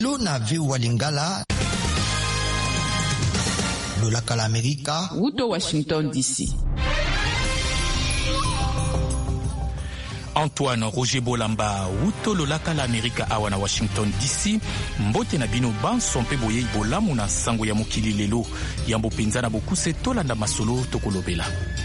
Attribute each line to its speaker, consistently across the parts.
Speaker 1: Luna viwa Lingala, Lolaka la Amerika,
Speaker 2: Wuto Washington DC.
Speaker 3: Antoine Roger Bolamba, Wuto Lolaka la Amerika awana Washington DC, mbote na bino banso mpe boye bolamu na sango ya mokili lelo, yambo penza na bokuse tolanda masolo tokolobela.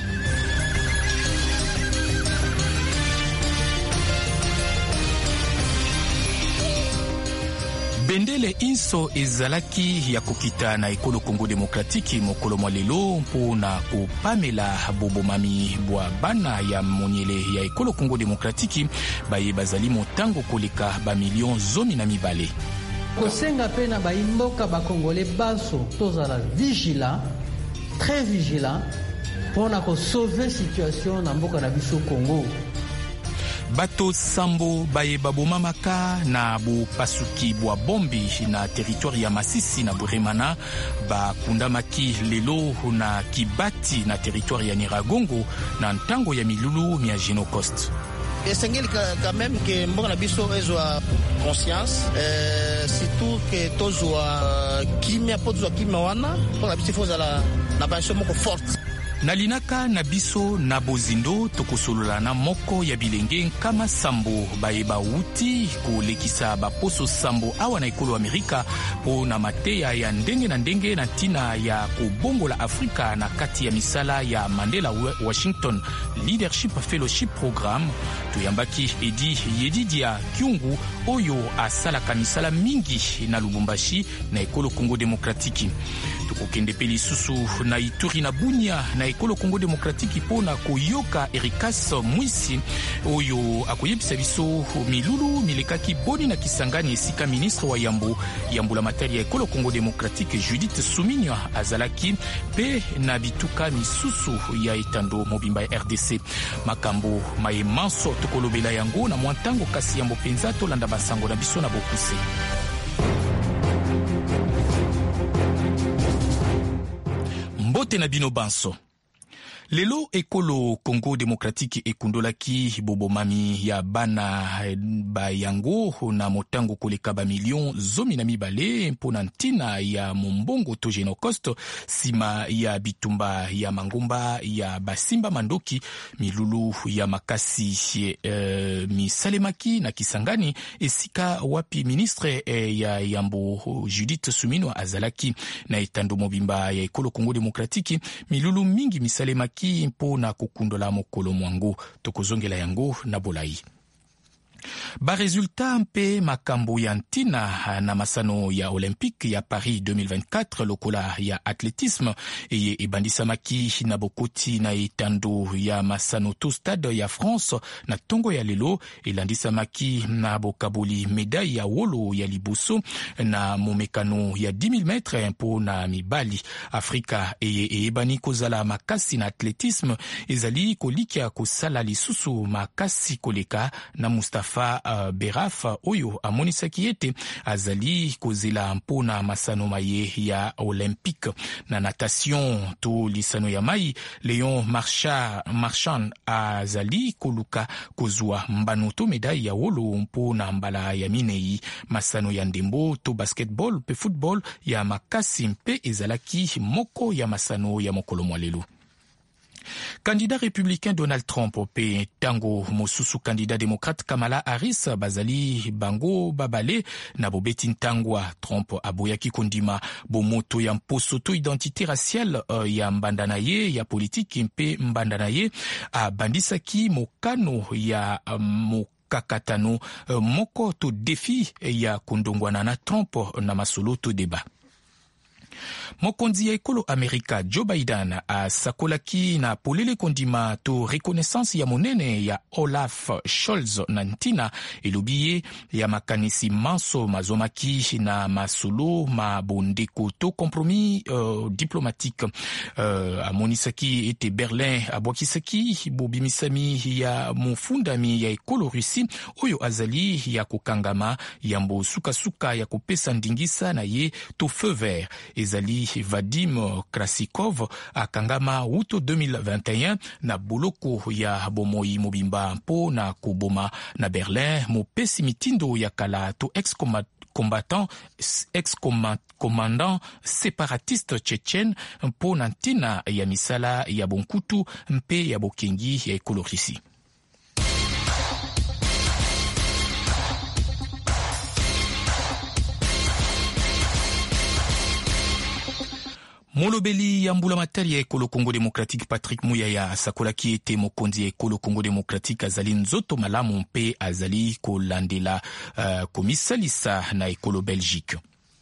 Speaker 3: Bendele inso ezalaki ya kokita na ekolo Congo Demokratiki mokolo mwa lelo mpona kopamela bobomami bwa bana ya monyele ya ekolo Congo Demokratiki baye bazali motango koleka ba million 12.
Speaker 4: Kosenga pena ba imboka ba Congolais baso tozala vigilant, très vigilant pona ko sauver situation na mboka na biso Congo.
Speaker 3: Bato sambo baye babomamaka na bopasuki bwa bombi na territoire ya Masisi na Buremana bakundamaki lelo na Kibati na territoire ya Niragongo na ntango ya milulu mia Genocost.
Speaker 5: Esengeli quand même que mboka na biso ezwa conscience surtout que tozwa kimia pozwa kimia wana mboka na biso fozala na banso moko forte.
Speaker 3: Nalinaka na biso na bozindo tokosolola na moko ya bilenge kama sambo bayeba uti kolekisa baposo sambo awa na ekolo Amerika po na mateya ya ndenge na ndenge na tina ya kobongola Afrika na kati ya misala ya Mandela Washington Leadership Fellowship Program. Tuyambaki Edi Yedidia Kyungu oyo asalaka misala mingi na Lubumbashi na ekolo Congo Demokratiki. Tukokende pe lisusu na Ituri na Bunia na ekolo Congo Demokratiki pona koyoka Erikas Mwisi oyo akoyebisa biso milulu milekaki boni na Kisangani esika ministre wa Yambo la materi ya ekolo Congo Demokratiki Judith Suminwa azalaki pe na bituka misusu ya etando mobimba ya RDC. Makambo maye manso tokolobela yango na mwantango kasi yambo penza tolanda basango na biso na bokuse. Mbote na bino banso. Lelo ekolo Congo Demokratiki ekundolaki bobomami ya bana bayango na motango koleka ba million 12 mpona ntina ya mombongo to Genocost sima ya bitumba ya mangomba ya basimba mandoki milulu ya makasi misalemaki na Kisangani esika wapi ministre ya Yambo Judith Suminwa azalaki na etando mobimba ya ekolo Congo Demokratiki milulu mingi misalemaki mpo na kokundola mokolo mwango tokozongela yango na bolai. Ba resultat mpe makambo ya ntina na masano ya Olympique ya Paris 2024 lokola ya athlétisme eye ebandisamaki na bokoti na etando ya masano to stade ya France na tongo ya lelo elandisamaki na bokaboli medaille ya wolo ya liboso na momekano ya 10 000 metres mpo na mibali. Afrika eye ebani kozala makasi na athlétisme ezali kolikia kosala lisusu makasi koleka na Mustafa Beraf oyo amonisaki ete azali kozela mpona masano maye ya Olympique. Na natation to lisano ya mai Léon Marchand azali koluka kozwa mbano to medaille ya wolo mpona mbala ya minei. Masano ya ndembo to basketball pe football ya makasi mpe ezalaki moko ya masano ya mokolo mwalelo. Candidat républicain Donald Trump pe tango mosusu candidat démocrate Kamala Harris bazali bango babale na bobeti ntangwa. Trump aboyaki kondima bomoto ya mposo to identité raciale ya mbandana ye ya politiki mpe mbandana ye abandisaki mokano ya kakatano moko to défi ya kondongwana na Trump na masolo to débat. Mokonzi ya ekolo Amerika Joe Biden asakolaki na polele kondima to reconnaissance ya monene ya Olaf Scholz na ntina elobiye ya makanisi manso mazomaki na masolo mabondeko to compromis diplomatique. Amonisaki ete Berlin abwakisaki bobimisami ya mofundami ya ekolo Russi oyo azali ya kokangama yambo suka ya kopesa ndingisa na ye to feu vert. Ezali Vadim Krasikov akangama wuto 2021 na boloko ya bomoi mobimba mpo na koboma na Berlin mopesi mitindo ya kala to ex-commandant séparatiste tchétchène mpona ntina ya misala ya bonkutu mpe ya bokengi ya ekolorisi. Molobeli ya mbulamatari ya ekolo Congo Démocratique Patrick Muyaya asakolaki ete mokonzi ya ekolo Congo Démocratique azali nzoto malamu mpe azali kolandela komisalisa na ekolo Belgique.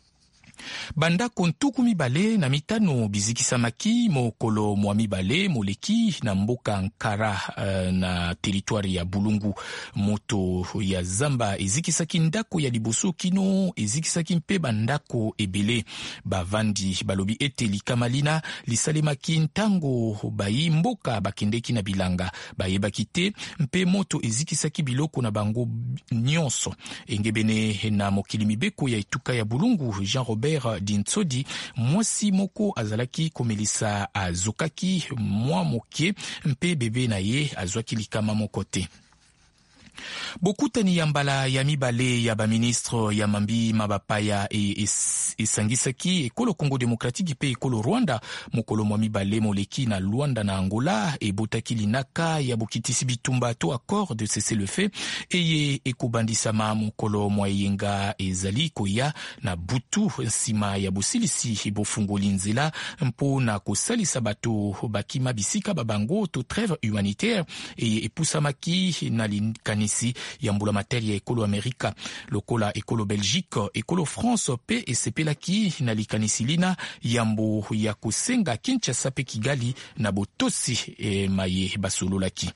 Speaker 3: Bandako ntuku mibale na mitano bizikisamaki mokolo mwa mibale moleki na mboka Nkara na teritwari ya Bulungu. Moto ya zamba ezikisaki ndako ya liboso kino ezikisaki mpe bandako ebele. Bavandi balobi ete likamalina lisalemaki ntango bayi mboka bakendeki na bilanga. Bayebaki te mpe moto ezikisaki biloko na bango nyonso. Engebene na mokili mibeko ya etuka ya Bulungu, Jean-Robert Dintsodi, mwasi moko azalaki komelisa azokaki mwa moke mpe bebe na ye azwaki likama moko te. Bokutani ya mbala ya mibale ya baministre ya mambi mabapaya esangisaki ekolo Congo Démocratique pe ekolo Rwanda mokolo mwa mibale moleki na Luanda na Angola ebotaki linaka ya bokitisi bitumba to accord de cesser le feu eye ekobandisama mokolo mwa yenga ezali koya na butu nsima ya bosilisi bofungoli nzela mpo na kosalisa bato bakima bisika babango to trêve humanitaire eye epusamaki na likanisi ya mbulamatari ya ekolo Amerika. Lokola ekolo Belgique, ekolo France pe esepelaki na likanisi lina yambo ya kosenga Kinshasa pe Kigali na botosi maye basololaki.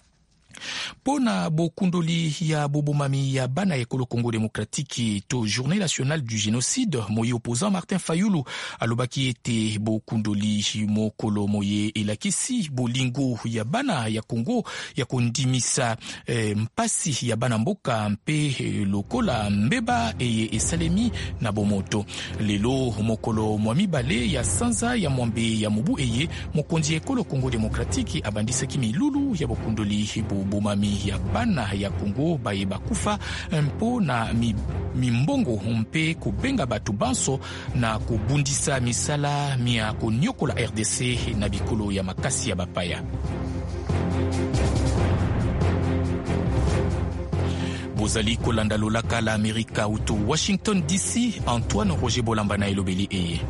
Speaker 3: Pona bokundoli ya bobomami ya bana ekolo Congo Démocratique to journée nationale du génocide, moye opposant Martin Fayulu alobaki ete bokundoli mokolo moye elakisi bolingo ya bana ya Congo ya kondimisa mpasi ya bana mboka mpe lokola mbeba esalemi na bomoto. Lelo mokolo mwa mibale ya sanza ya mwambe ya mobu eye mokonzi ekolo Congo Démocratique abandisaki milulu ya bokundoli bomami ya bana ya Congo baye bakufa mpo na mimbongo mpe kubenga batu banso na kubundisa misala mia konyokola RDC na bikolo ya makasi ya bapaya. Bozali kolanda lolaka la Amerika uto Washington DC, Antoine Roger Bolamba na elobeli eye.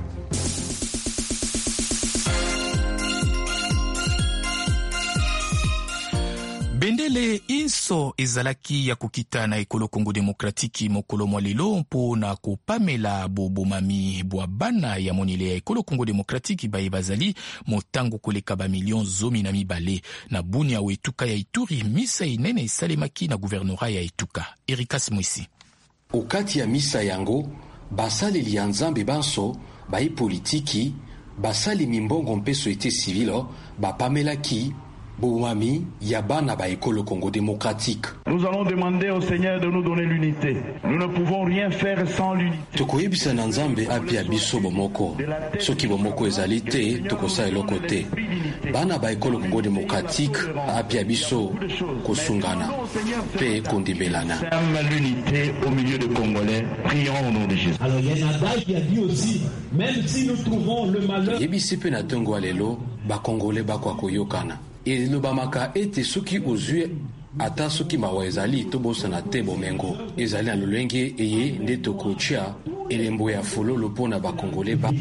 Speaker 3: Bendele inso ezalaki ya kokita na ekolo Congo Démocratique mokolo mwa lelo mpo na kopamela bobomami bwa bana ya monile ya ekolo Congo Démocratique baye bazali motango koleka ba million zomi na mibale na bunia wa etuka ya Ituri. Misa inene esalemaki na guvernora ya etuka. Erikas Mwisi.
Speaker 2: Okati ya misa yango basaleli ya nzambe banso baye politiki basali mimbongo mpe société civile bapamelaki Boumami, Yabana ba ekolo Congo Démocratique.
Speaker 6: Nous allons demander au Seigneur de nous donner l'unité. Nous ne pouvons rien faire sans l'unité.
Speaker 2: Tokoyebisa na nzambe apia biso bomoko. Soki bomoko ezali te, tokosa eloko te. Bana ba ekolo Congo Démocratique apia biso kosungana pe kondibelana.
Speaker 6: L'unité au milieu de Congolais. Prions au nom de Jésus.
Speaker 7: Alors il y a un adage qui a dit aussi, même si nous trouvons le malheur.
Speaker 2: Yebisi pe na tongo alelo ba Congolais bakwa koyokana. Et le bamaka ete soki ozue ata soki mawa ezali tobosana te bomengo ezali na lolenge eye nde tokotia elembo ya fololo pona ba Congolais ba.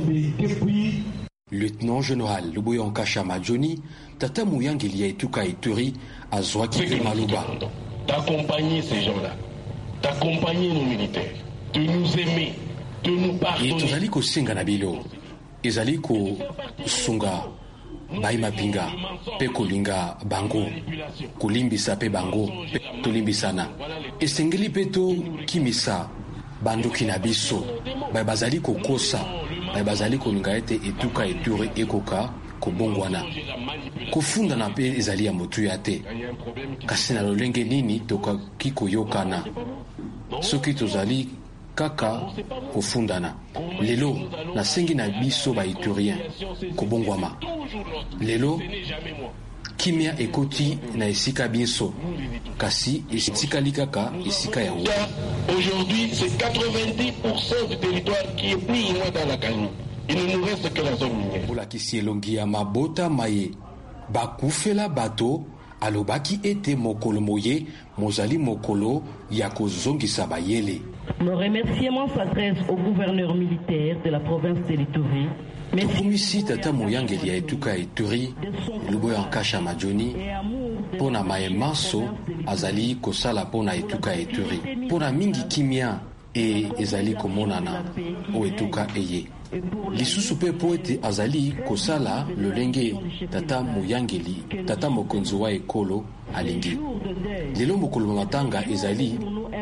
Speaker 2: Lieutenant général Luboya Nkasha Majoni tata muyangeli ya etuka Ituri azwaki maloba
Speaker 8: d'accompagner ces gens-là, d'accompagner nos militaires, de nous aimer, de nous pardonner.
Speaker 2: Et tozali kosenga na bilo ezali ko sunga Bayi mapinga pe kolinga bango kolimbisa pe bango pe tolimbisana esengeli pe to kimisa banduki na biso bayi bazali kokosa bayi bazali kolinga ete etuka Ituri ekoka kobongwana kofunda na pe ezali ya motu ya te kasi na lolenge nini tokoki koyokana soki tozali kaka kofundana lelo nasengi na biso ba Iturien kobongwama lelo kimia ekoti na esika biso kasi esikali kaka esika ya
Speaker 8: aujourd'hui c'est 90% du territoire qui est plus ou moins dans la Kani. Il ne nous reste que la zone minière.
Speaker 2: Pour la kisielongi ya mabota maye bakufela bato alobaki ete mokolo moye mozali mokolo ya kozongisa bayele.
Speaker 9: Nos remerciements s'adressent au gouverneur militaire de la province de l'Ituri.
Speaker 2: Tukumisi tata moyangeli ya etuka ya Ituri lubo ya nkasha majoni pona maemaso azali kosala pona etuka ya Ituri pona mingi kimia ezali komonana o etuka eye lisusu pe po ete azali kosala lolenge tata moyangeli tata mokonzi wa ekolo alingi lelo mokolo matanga ezali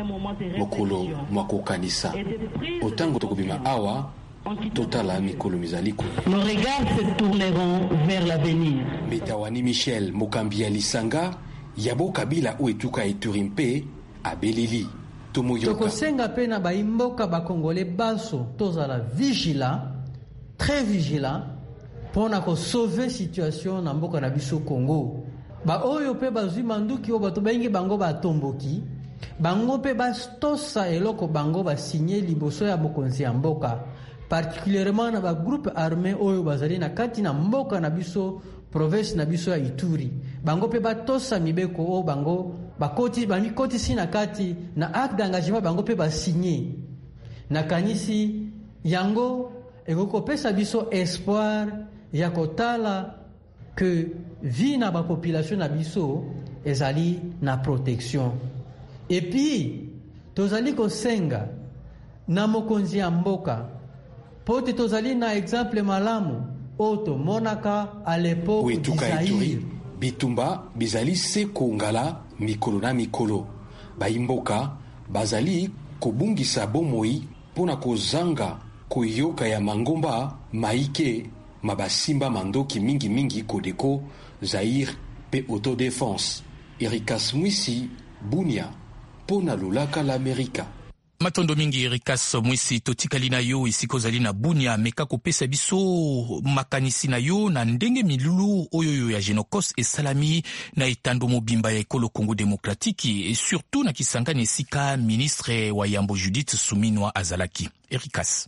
Speaker 2: mokolo makokanisa otango tokobima awa totala mikolo mizaliko.
Speaker 9: Nos regards se tourneront vers l'avenir.
Speaker 2: Metawani Michel mokambi ya lisanga yabo kabila o etuka Ituri mpe abeleli tomoyoka
Speaker 4: tokosenga pe na baimboka bakongole baso tozala vigilant, très vigilant pona ko sauver situation na mboka na biso Congo. Ba oyo pe bazwi manduki o bato bengi bango batomboki bango pe bastosa eloko bango ba signer liboso ya bokonzi ya mboka, particulièrement na ba groupe armé oyo bazali na kati na mboka na biso province na biso ya Ituri. Bango pe batosa mibeko o bango bakoti bamikoti sina kati na acte d'engagement bango pe ba signer na kanisi yango ekoko pesa biso espoir ya kotala que vie na ba population na biso ezali na protection. Et puis tozali kosenga na mokonzi ya mboka pote tozali na exemple malamu oto monaka à l'époque du Zaïre
Speaker 2: bitumba bizali se kongala mikolo na mikolo baimboka bazali kobungisa bomoi pona kozanga koyoka ya mangomba maike mabasimba mandoki mingi kodeko Zaïre pe autodéfense. Erikas Mwisi Bunia pona lulaka l'Amerika.
Speaker 3: Matondo mingi Erikas Mwisi totikali na yo isiko zali na Bunia meka kopesa biso makanisi na yo na ndenge milulu oyoyo ya Genokos et Salami na etando mobimba ya ekolo Congo Demokratiki et surtout na Kisangani esika ministre wa Yambo Judith Suminwa azalaki. Erikas.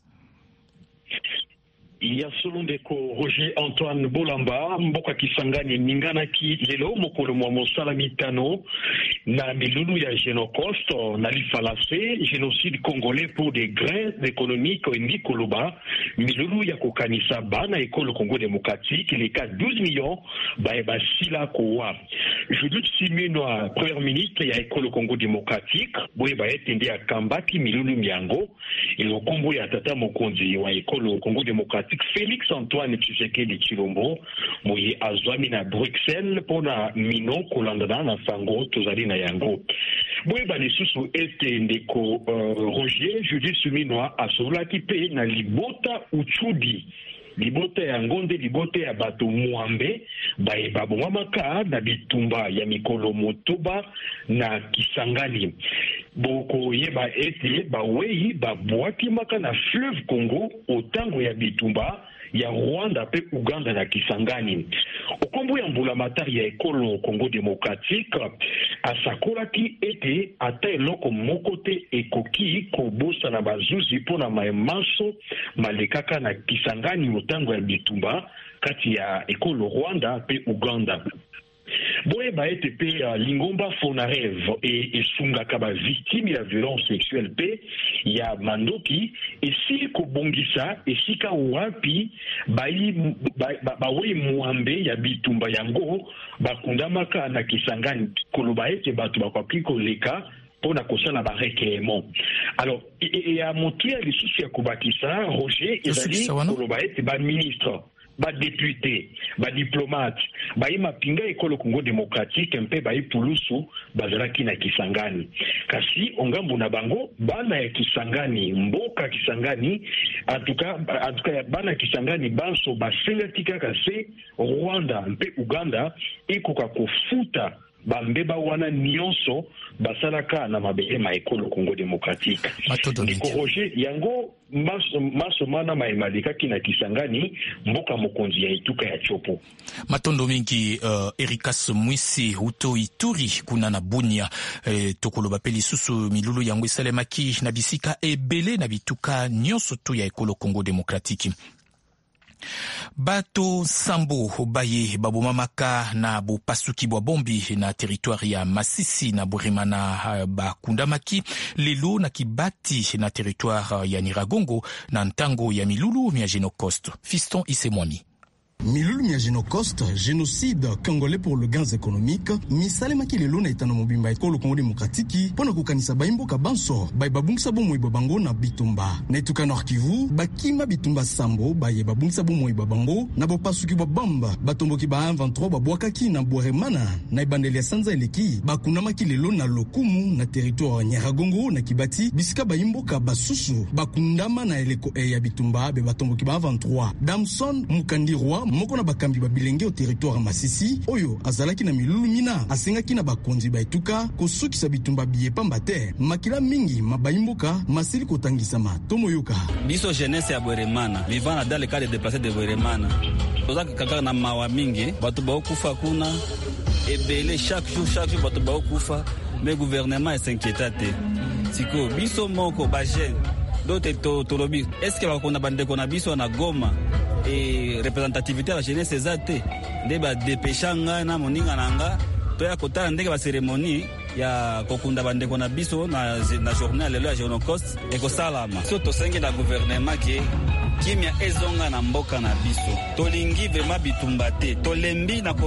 Speaker 10: Ya solo ndeko Roger Antoine Bolamba mboka Kisangani ninganaki lelo mokolo mwa mosala mitano na milulu ya Génocost na lifalase génocide congolais pour des grains économiques indi koloba milulu ya kokanisa bana ekolo Congo démocratique les cas 12 millions ba sila kowa Judith Suminwa premier ministre ya ekolo Congo démocratique boye ba etende ya kambaki milulu miango ilo kombo ya tata mokonzi wa ekolo Congo démocratique Félix Antoine Tshisekedi Tshilombo moye azwami na Bruxelles pona mino kolandana na sango tozali na yango boye ba lisusu ete ndeko Roger Judith Suminwa asolaki pe na libota uchudi libota ya ngonde libota ya bato muambe bae babomamaka na bitumba ya mikolo motoba na Kisangani boko yeba ete bawei babwaki maka na fleuve Congo otango ya bitumba ya Rwanda pe Uganda na Kisangani okombo ya mbula matari ya ekolo Congo démocratique asakolaki ete ata eloko moko te ekoki kobosa na bazuzi pona maemaso malekaka na Kisangani otango ya bitumba kati ya ekolo Rwanda pe Uganda. Boye ba ete pe lingomba Fonarev et sungaka ba victime ya violence sexuelle pe ya mandoki esi ko bongisa esika wapi bawe muambe ya bitumba yango bakundamaka na Kisangani koloba ete bato bakoki koleka pona kosala ba requérement. Alors et a montré les soucis ya kubakisa Roger ezali koloba ete ba ministre ba député, ba diplomate, ba mapinga ekolo Congo démocratique mpe ba ipulusu bazalaki na Kisangani. Kasi ongambo na bango bana ya Kisangani, mboka Kisangani, en tout cas bana Kisangani banso basengaki kaka se Rwanda mpe Uganda ekoka kofuta bambeba wana nyonso basalaka na mabele ma ekolo Congo démocratique. Ndeko Roger yango maso mana maimalika kina Kisangani mboka mokonzi ya Ituka ya Chopo.
Speaker 3: Matondo mingi Erikas Mwisi uto Ituri kuna na Bunia tokolo bapeli susu milulu yango esalemaki na bisika ebele na bituka nyonso tu ya ekolo Congo démocratique. Bato sambo baye babomamaka na bopasuki bwa bombi na territoire ya Masisi na Buremana bakundamaki lelo na Kibati na territoire ya Nyiragongo na ntango ya milulu mia Genocost. Fiston Isemwami.
Speaker 11: Milulu mia Genocost, génocide congolais pour le gain économique, misalemaki lelo na itano mobimba ekolo Congo démocratique pona kokanisa baimboka banso baye babungisa bomoi babango na bitumba. Na Ituka Nord Kivu bakima bitumba sambo baye babungisa bomoi babango na bopasuki babamba batomboki ba 23 babwakaki na Buremana na ibandeli ya Sanza eleki bakundamaki lelo na Lokumu na territoire ya Nyiragongo na Kibati bisika baimboka basusu bakundama na eleko ya bitumba be batomboki ba 23. Damson Mukandirwa moko na bakambi babilenge au territoire Masisi oyo azalaki na milulu mina asengaki na bakonzi ba Ituka kosukisa bitumba biye pamba te makila mingi mabaimboka masili kotangisama tomoyoka
Speaker 12: biso jeunesse ya Buremana vivant dans le cas de déplacés de Buremana toza kaka na mawa mingi batu ba okufa kuna ebele chaque jour batu ba okufa mais gouvernement s'inquiète te siko biso moko ba jeune dote to lobi est-ce que bakona bandeko na biso na Goma et représentativité à la jeunesse ezate nde ba dépêchanga na moninga nanga to ya kotala ndenge ba cérémonie ya kokunda bandeko na biso na journée lelo ya Genocost et ko salama so to senge na gouvernement ke kimia ezonga na mboka na biso tolingi vraiment bitumbate to lembi na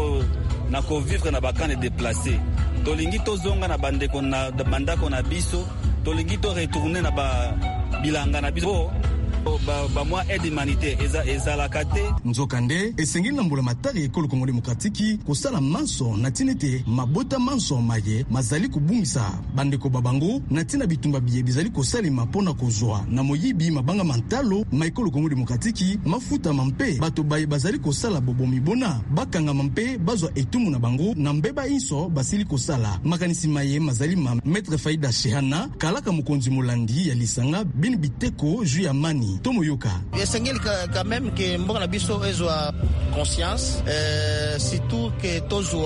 Speaker 12: ko vivre na bakane déplacés tolingi to zonga na bandeko na bandako na biso tolingi to retourner na ba bilanga na biso ba mwa aide humanitaire ezalaka te
Speaker 11: nzokande esengeli na mbula matari ekolo Congo démocratique kosala manso na tinete mabota manso maye mazali kubungisa bandeko babango na tina bitumba biye bizali kosalema pona kozwa na moyibi mabanga mantalo ma ekolo Congo démocratique mafuta mampe bato baye bazali kosala bobomi bona bakanga mampe bazwa etumu na bango na mbeba inso basili kosala makanisi maye mazali ma maître Faida Shehana kalaka mokonzi molandi ya lisanga bin biteko ju ya mani tomoyoka
Speaker 5: esengeli quand même que mboka na biso ezwa conscience surtout que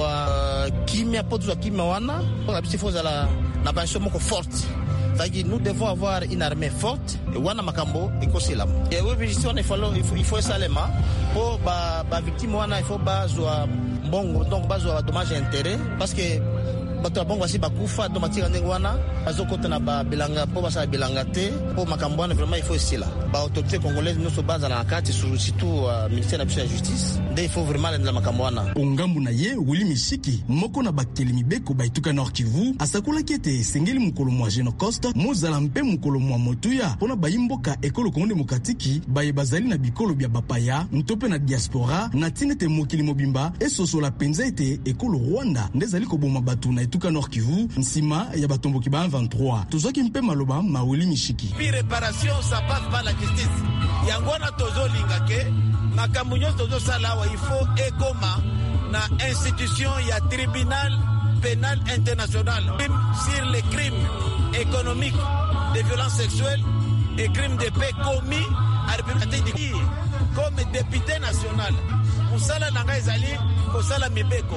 Speaker 5: tozwa kimia potozwa kimia wana mboka biso faut la na passion moko forte. Nous devons avoir une armée forte et wana makambo ekosilama. Et oui, il faut salema pour ba victime wana il faut bazwa bongo donc bazwa dommage intérêt parce que bato bongo asi bakufa to matika ndenge wana azokota na ba bilanga po basa bilanga te po makambo wana vraiment il faut sila ba autorité congolaise nous so baza na kati surtout ministère de la justice nde il faut vraiment la makambo wana
Speaker 11: ongambu na ye Willy Mishiki moko na bakeli mibeko ba Ituka Nord Kivu asakola kete sengeli mukolo mwa Genocost mozala mpe mukolo mwa motuya pona bayimboka ekolo Congo démocratique baye bazali na bikolo bya bapaya ntope na diaspora na tinete mokili mobimba esosola penza ete ekolo Rwanda ndezali koboma batu na Ituka Nord Kivu nsima ya batomboki ba 23 tozoki mpe maloba ma Willy Mishiki
Speaker 13: puis réparation ça passe par la justice yangona tozolinga ke makambo nyonso tozosala wa il faut ekoma na institution ya tribunal pénal international sur les crimes économiques de violences sexuelles et crimes de paix commis à la République du comme député national musala nanga ezali kosala mibeko.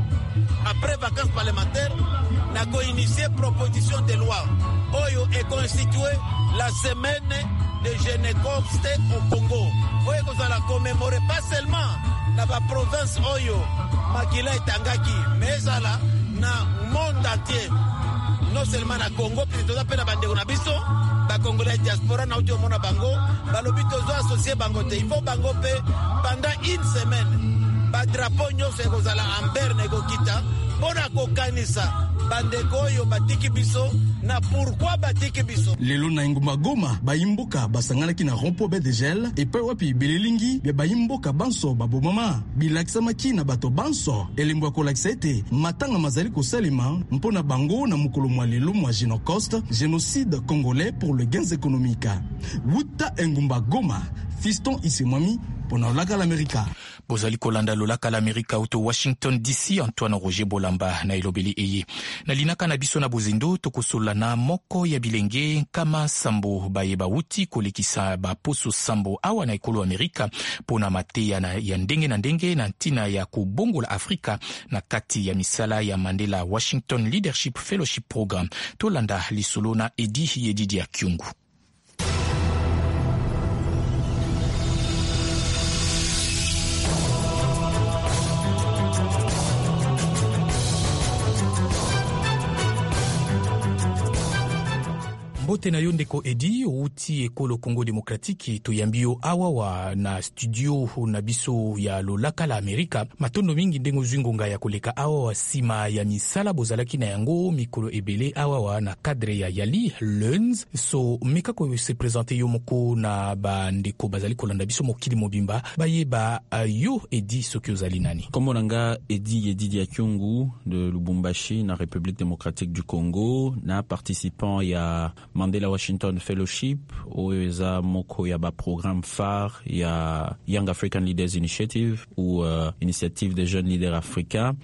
Speaker 13: Après vacances parlementaires, nous avons initié proposition de loi. Oyo est constitué la semaine de Genocost au Congo. Oyo qu'on va commémorer pas seulement dans la province Oyo, Makila et Tangaki, mais dans le monde entier. Non seulement na Congo, puis tout appelle la bande de Nabiso, la Congolais diaspora na audio mona bango, ba lobito zo associé bango te. Il faut bango pe pendant une semaine. Ba drapeau nyonso ekozala amberne ekokita pona kokanisa bandeko oyo batiki biso na pourquoi batiki biso
Speaker 11: lelo na ngumba Goma bayimboka basanganaki na rompo bedegel epe wapi belelingi be bayimboka banso babomama bilaksamaki na bato banso elembo kolakisa ete matanga mazali kosalema mpona bango na mukolo mwa lelo mwa Genocost génocide congolais pour le gain économique wuta ngumba Goma Fiston Isemwami pona lolaka la Amerika.
Speaker 3: Bozali kolanda lolaka la Amerika auto Washington DC. Antoine Roger Bolamba na ilobeli eye na linaka na biso na bozindo tokosola na moko ya bilenge kama sambo bayeba wuti kolekisa baposo sambo awa na ekolo Amerika pona mateya ya ndenge na ndenge na ntina ya kubongola Afrika na kati ya misala ya Mandela Washington Leadership Fellowship Program. Tolanda lisolo na Edi Yedidi ya Kyungu. Mbote na yondeko Edi outi ekolo Congo Demokratiki toyambio awawa na studio na biso ya lolaka la Amerika matondo mingi ndengo zwingonga ya koleka awawa sima ya misala bozalaki na yango mikolo ebele awawa na cadre ya Yali Learns. So meka ko se présenter yo moko na bandeko bazali kolanda biso mokili mobimba bayeba yo Edi soki ozali nani.
Speaker 14: Kombo nanga Edi Yedidi ya Kyungu de Lubumbashi na République démocratique du Congo na participant ya Mandela Washington Fellowship oeza moko ya ba programme phare ya Young African Leaders Initiative ou Initiative des jeunes leaders africains.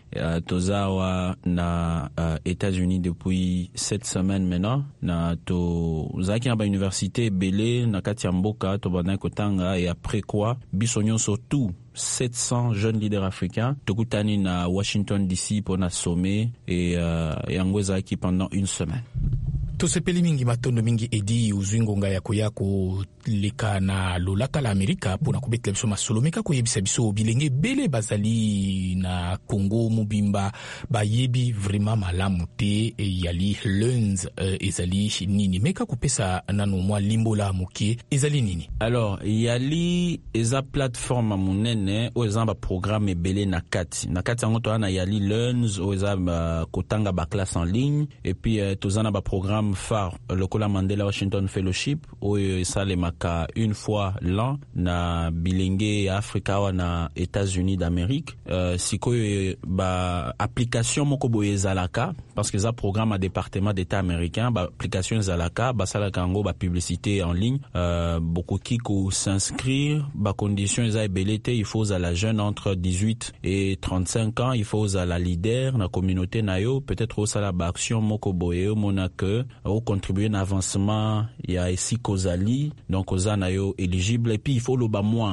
Speaker 14: Tozawa na États-Unis depuis 7 semaines maintenant. Na to zaki na ba université belé na kati ya mboka to bana kotanga et après quoi bisonyon surtout 700 jeunes leaders africains tokutani na Washington DC pour na sommet et yangweza ki pendant une semaine.
Speaker 3: Tosepeli mingi matondo mingi Edi uzwingonga yako leka na lolaka la Amerika pona kubetela biso masolo meka koyebisa biso bilenge bele bazali na Congo mobimba bayebi vraiment malamu te Yali Learns ezali nini meka kopesa nano mwa limbola mokie ezali nini.
Speaker 14: Alors Yali eza plateforme munene o eza ba programme ebele na kati yango to na Yali Learns o eza kotanga ba classe en ligne et puis tozana ba programme phare lokola Mandela Washington Fellowship oyo esalemaka une fois l'an na bilenge ya Afrika wa na États-Unis d'Amérique. Sikoyo ba application moko boye ezalaka parce que za programme à département d'État américain ba application ezalaka basalaka ngo ba publicité en ligne beaucoup qui ko s'inscrire ba condition eza ebelete il faut à la jeune entre 18 et 35 ans il faut à la leader na communauté na yo peut-être au sala ba action moko boye mona que au contribuer na avancement ya esi kozali donc ozana yo éligible et puis il faut le ba mo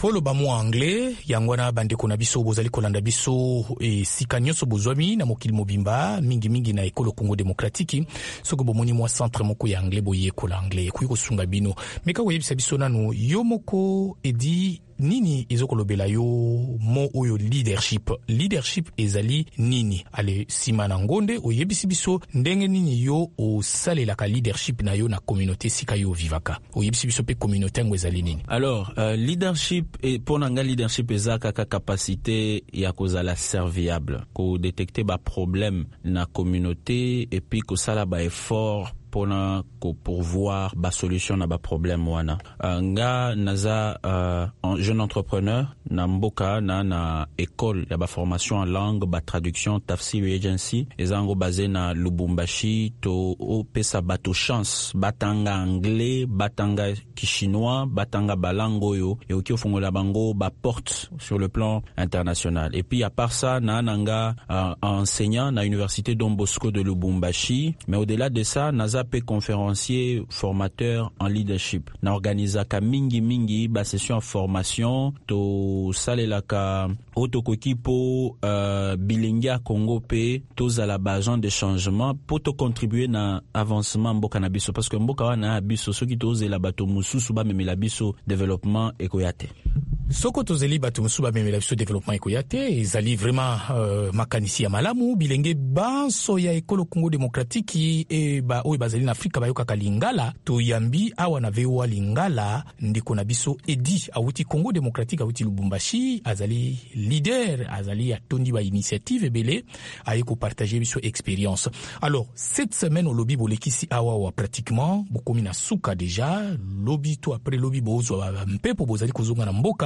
Speaker 14: anglais yangwana bandeko na biso bozali kolanda biso e sikanyoso bozwami na mokili mobimba mingi na ekolo Congo Demokratiki soko bomoni mwa centre moko ya anglais boye kola anglais kuyi kosunga bino meka koyebisa biso nanu yo moko Edi nini ezokolobela yo mo oyo leadership ezali nini ale sima na ngonde oyebisi biso ndenge nini yo osalelaka leadership na yo na communauté sika yo vivaka oyebisi biso pe communauté ngo ezali nini. Alors leadership et ponanga leadership ezaka ka capacité ya kozala serviable ko détecter ba problème na communauté et puis ko sala ba effort pona ko pourvoir ba solution na ba problème wana nga naza jeune entrepreneur na mboka na école ya ba formation en langue ba traduction tafsir agency ezango basé na Lubumbashi to opesa bato chance batanga anglais batanga kichinois batanga balango yo et oki ofongola bango ba porte sur le plan international et puis à part ça nanga enseignant na université Don Bosco de Lubumbashi mais au-delà de ça naza pe conférencier formateur en leadership na organizaka mingi ba session formation to salelaka otokokipo bilingia Congo pe tozala bazan de changement pour to contribuer na avancement mboka na biso parce que mboka wana biso soki tozela bato mususu ba memela biso développement ekoyate
Speaker 3: soko tozeli bato mususu ba memela biso développement ekoyate ezali vraiment makanisi ya malamu bilenge banso ya ekolo Congo Demokratiki e ba oyo bazali na Afrika bayokaka lingala toyambi awa na vewa lingala ndiko na biso Edi awuti Congo Demokratiki awuti Lubumbashi azali leader azali atondi ba initiative ebele ayeko partager biso expérience. Alors cette semaine au lobby bolekisi awa wa pratiquement bokomi na suka déjà lobby to après lobby bozo mpepo bozali kozonga na mboka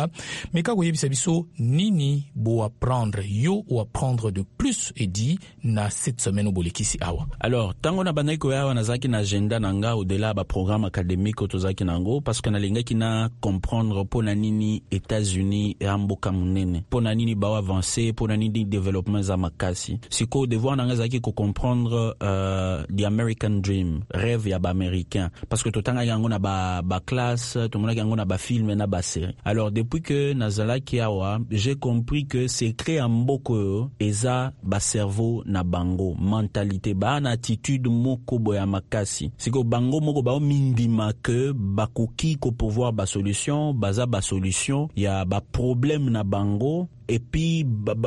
Speaker 3: mais kako yebisa biso nini bo apprendre yo ou apprendre de plus et dit na cette semaine au bolekisi awa.
Speaker 14: Alors tango na bandai ko yawa nazaki na agenda nanga au-delà ba programme académique tozaki nango parce que na lenga kina comprendre pona nini États-Unis et amboka munene pona nini ba avancer pona nini développement za makasi siko devoir nanga zaki ko comprendre the American dream rêve ya ba américain parce que totanga yango na ba classe to mona yango na ba film na ba série. Alors depuis que nazalaki awa j'ai compris que c'est créer mboko eza ba cerveau na bango mentalité ba na attitude moko boya makasi siko bango moko ba mindima que bakoki ko pouvoir ba solution baza ba solution ya ba problème na bango et puis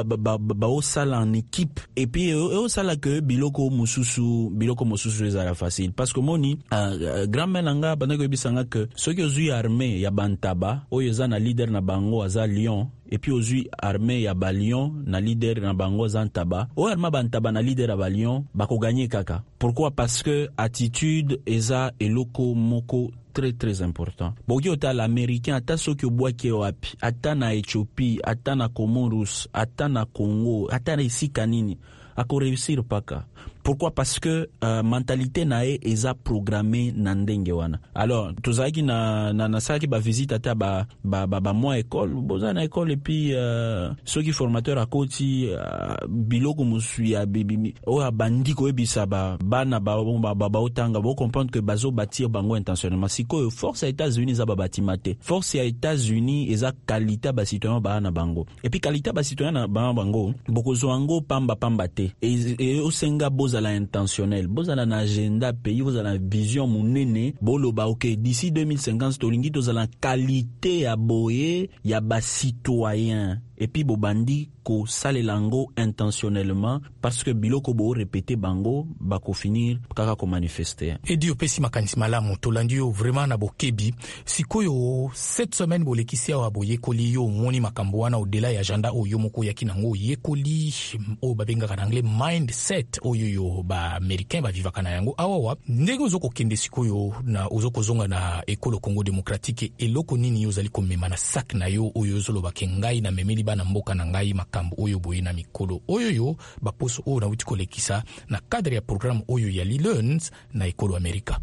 Speaker 14: au sala en équipe et puis au sala que biloko mususu ezala facile parce que moni grand menanga bandako bisanga que ceux qui ont armée ya bantaba oyo za na leader na bango aza Lyon et puis aux armée ya ba Lyon na leader na bango za Ntaba o arma bantaba na leader ya ba Lyon bako gagner kaka. Pourquoi? Parce que attitude eza eloko moko très très important. Bogi ota l'américain ata soki obwaki wapi ata na Ethiopie ata na Comoros ata na Congo ata na isika nini ako réussir paka. Pourquoi? Parce que mentalité nae eza programmé na ndenge wana. Alors tozaki na saki ba visite ata ba moi école boza na école et puis ceux qui formateur à koti biloko musu ya bibi o abandi ko ebisa bana ba otanga bo comprendre que bazo bâtir bango intentionnellement siko force à États-Unis za ba batimate force à États-Unis eza qualité ba citoyen ba na bango et puis qualité ba citoyen na bango bokozo ango pamba te et au senga bozala intentionnel bozala na agenda pays bozala vision munene boloba ok d'ici 2050 tolingi tozala qualité ya boye ya ba citoyen et puis bobandi ko salelango intentionnellement parce que biloko bo répéter bango bako finir kaka ko manifester
Speaker 3: et dio pesi makanisi malamu tolandi yo vraiment na bokebi sikoyo cette semaine bolekisi ya boye koli yo moni makambo wana au-delà ya agenda oyo moko ya kinango yekoli o babenga kana anglais mindset oyo yo ba américain ba vivaka na yango awawa ndenge ozoko kende sikoyo na ozoko zonga na ekolo Congo démocratique eloko nini yo zali komema na sac na yo oyo zoloba kengai na memeli bana mboka na ngai makambo oyo boye na mikolo oyo yo baposo oyo na uti kolekisa na cadre ya programme oyo ya Learns na ekolo Amerika.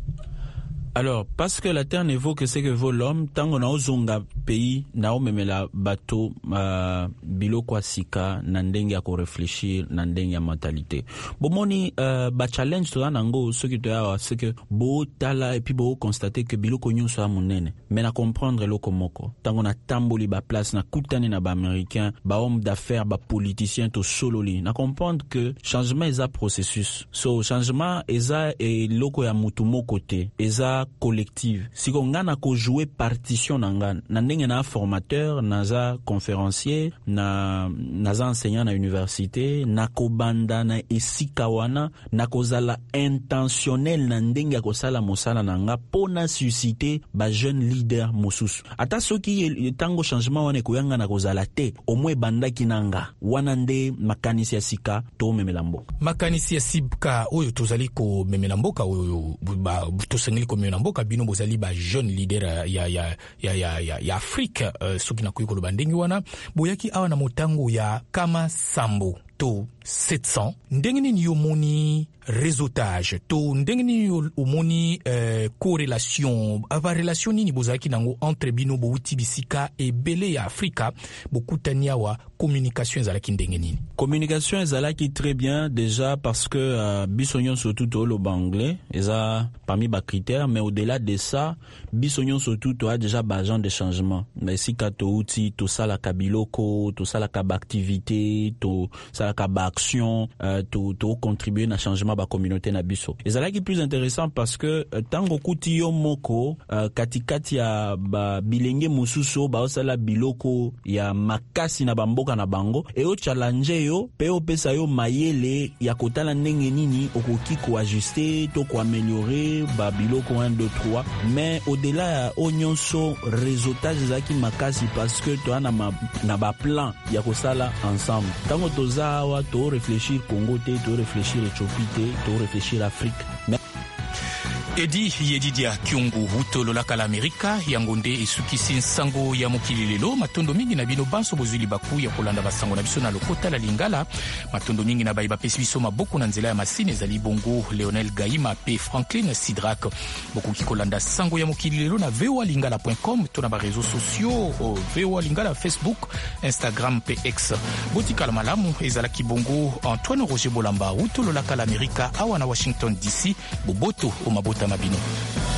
Speaker 14: Alors, parce que la terre ne vaut que ce que vaut l'homme, tant qu'on a ozonga pays, na omemela bateau, biloko asika, nandenge ya ko réfléchir, nandenge ya mentalité. Bomoni, ba challenge to nango, ce qui te a, c'est que bo tala, et puis bo constater que biloko nyon soit monene. Mais na comprendre loko moko. Tant qu'on a tamboli ba place, na koutane na ba américain, ba homme d'affaires, ba politicien to sololi. Na comprendre que changement est un processus. So, changement est et loko ya mutumo côté. Eza collective. Si on a ko jouer partition nangan, na ndenge na formateur, naza conférencier, naza enseignant na université, na ko banda na esika wana, na ko zala intentionnel na ndenge ko sala mosala nanga pona susciter ba jeune leader mosusu. Ata soki tango changement wana ko yanga na ko zala te, au moins banda kinanga. Wana nde makanisi ya sika to memela mboka.
Speaker 3: Makanisi ya sibka oyo tozali ko memela mboka oyo ba tosengeli ko mboka bino bozali ba jeune leader ya Afrique soki na kuyiko bandengi wana boyaki awa na motango ya kama sambo to 700 ndenge nini yo moni réseautage to ndenge nini yo moni corrélation ava relation nini bozaki nango entre bino bo utibisika e bele ya Afrika bokutania wa communication ezalaki ndenge nini?
Speaker 14: Communication ezalaki très bien déjà parce que bisonyon surtout to lo anglais eza parmi ba critères mais au-delà de ça bisonyon surtout to a déjà ba agent de changement mais si ka to uti to sala kabiloko to sala ka activité to sala ka action to contribuer na changement ba communauté na biso ezalaki plus intéressant parce que tango kuti yo moko katikati ya ba bilenge mususu ba osala biloko ya makasi na bamboka na bango et o challenge yo pe opesa yo mayele ya kotala ndenge nini okoki ko ajuster to ko améliorer ba biloko 1 2 3 mais au-delà ya onyonso réseautage zaki makasi parce que to na ba plan ya kosala ensemble tango tozawa to réfléchir Congo te to réfléchir Éthiopie te to réfléchir Afrique.
Speaker 3: edi yedidia kiungu utololaka la Amerika yango nde esukisi nsango ya mokili lelo. Matondo mingi na bino banso bozwili baku ya kolanda basango na biso na lokota la Lingala. Matondo mingi na bayiba pesi biso maboko na nzela ya masine ezali bongo Leonel Gaima pe Franklin Sidrak. Boku ki kolanda sango ya mokili lelo na voalingala.com to na ba réseaux sociaux VOA Lingala, Facebook, Instagram pe X. Botika la malamu ezalaki bongo Antoine Roger Bolamba utololaka la Amerika awa na Washington DC. Boboto o mabota mabino.